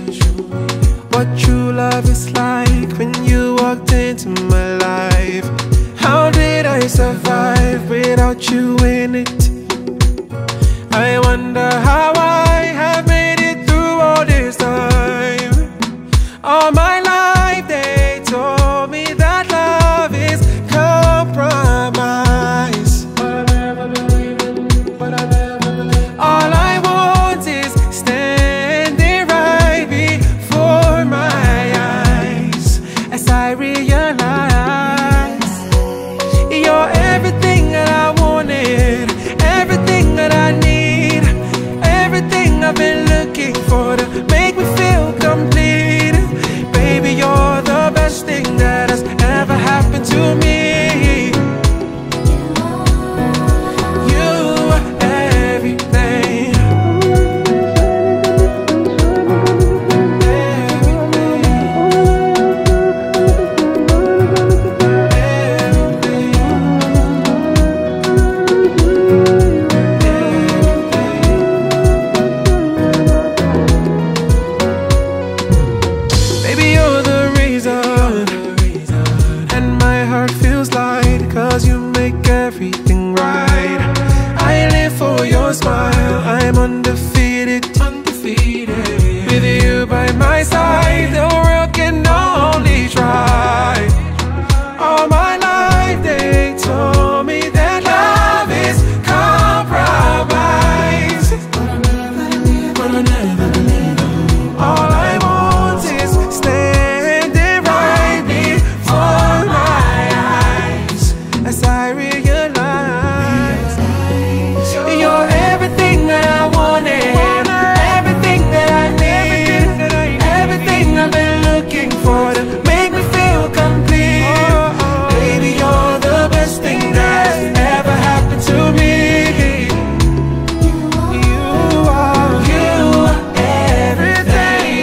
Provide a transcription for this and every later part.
what true love is like when you walked into my life. How did I survive without you in it? I wonder how I have made it through all this time. All my life they told me that love is compromise, but I never believed it, but I never believed it. All I want is standing right before my eyes as I realize you're everything that I wanted, everything that I need, everything I've been looking for to make me feel complete. Baby, you're the best thing that has ever happened to me. You are everything. Baby, you're the reason, and my heart feels light, 'cause you make everything right. I live for your smile, I'm undefeated. With you by my side, the world can only try. All my life they told me that love is compromise, but I never believed it. All I want is standing right before my eyes as I realize you're everything that I wanted, everything that I need, everything I've been looking for to make me feel complete. Baby, you're the best thing that's ever happened to me. You are everything.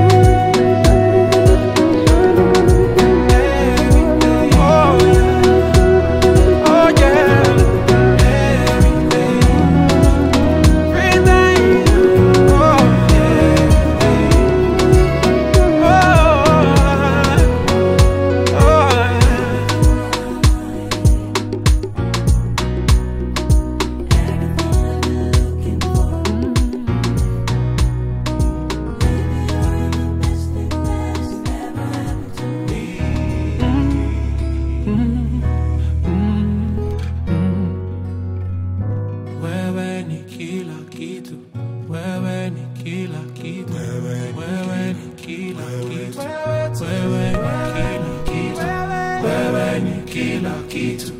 Oh yeah, everything. Wewe ni kila kitu, wewe ni kila kitu, wewe ni kila kitu, wewe ni kila kitu, wewe ni kila kitu.